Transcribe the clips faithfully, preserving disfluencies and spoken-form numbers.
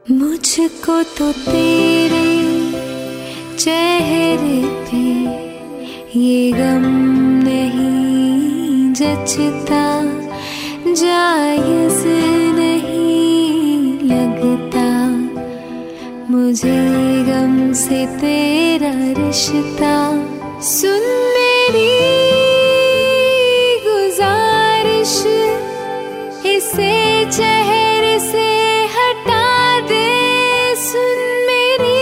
मुझको तो तेरे चेहरे पे ये गम नहीं जचता, जायज़ नहीं लगता मुझे गम से तेरा रिश्ता। सुन मेरी गुजारिश, इसे चेहरे से हटा दे। सुन मेरी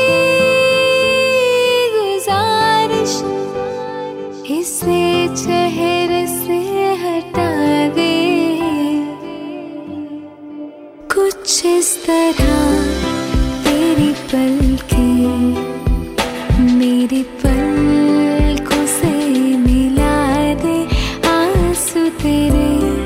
गुजारिश, इसे चेहरे से हटा दे। कुछ इस तरह तेरी पलकें मेरी पलकों से मिला दे। आंसू तेरे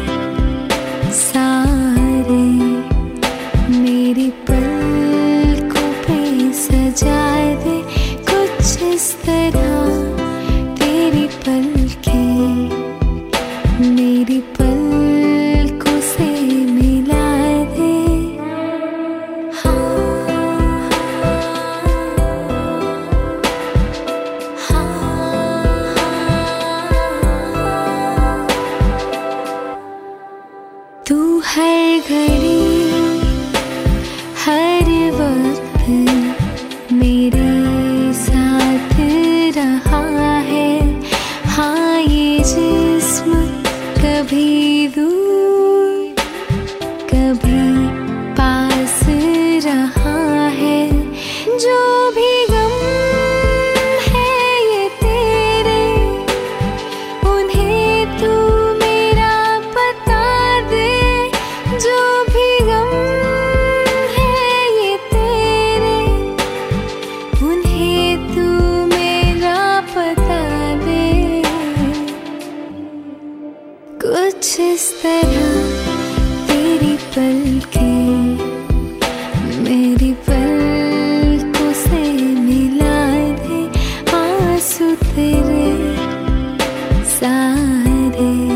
सारे मेरी पलकों पे सजा दे। कुछ इस तरह तेरी पलकें मेरी पलकों से मिला दे। तू हर घड़ी हर वक्त मेरे साथ रहा है। हाँ ये जिस्म कभी दूर कभी पास रहा है। जो भी गम है ये तेरे, उन्हें तू मेरा बता दे। जो भी गम है ये तेरे, उन्हें तू मेरा बता दे। कुछ इस तरह तेरी पलकें मेरी पलकों से मिला दे। आंसू तेरे सारे